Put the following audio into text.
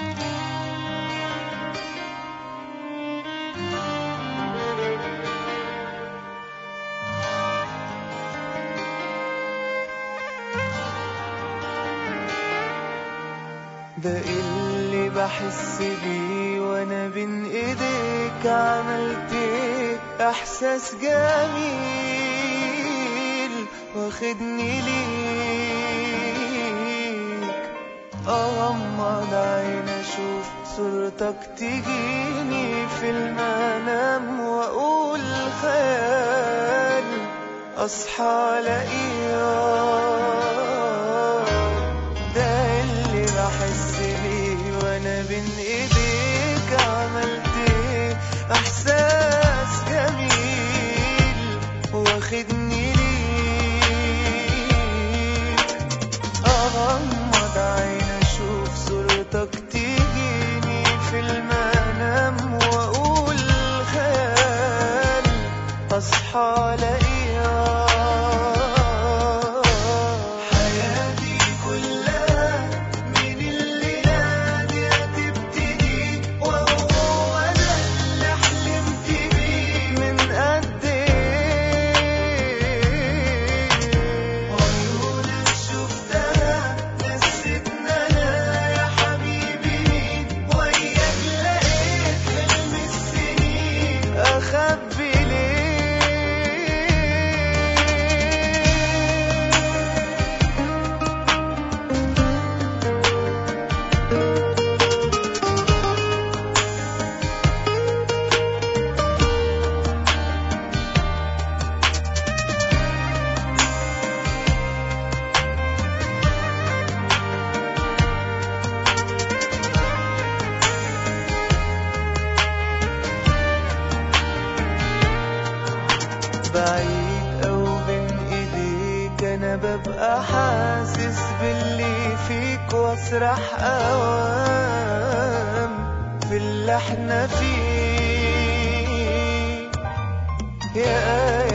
ده اللي بحس بيه وانا بين ايديك، عملت ايه احساس جميل واخدني ليك. اغمض عين اشوف صورتك تجيني في المنام، واقول خيال اصحى الاقيك. ده اللي بحس بيه وانا بين ايديك، عملت ايه احساس جميل واخدني ليك. اغمض عين اشوف صورتك تجيني في المنام، واقول خيال اصحى الاقيك. بعيد أو بين إيديك أنا ببقى حاسس باللي فيك، واسرح أوام في اللي احنا فيه. يا